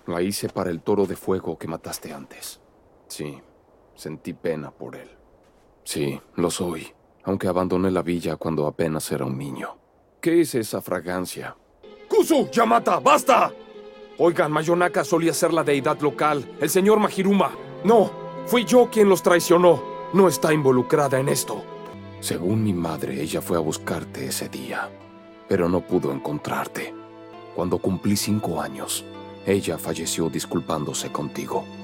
La hice para el toro de fuego que mataste antes. Sí, sentí pena por él. Sí, lo soy, aunque abandoné la villa cuando apenas era un niño. ¿Qué es esa fragancia? ¡Kuzu! ¡Yamata! ¡Basta! Oigan, Mayonaka solía ser la deidad local, el señor Majiruma. No, fui yo quien los traicionó. No está involucrada en esto. Según mi madre, ella fue a buscarte ese día, pero no pudo encontrarte. Cuando cumplí 5 años, ella falleció disculpándose contigo.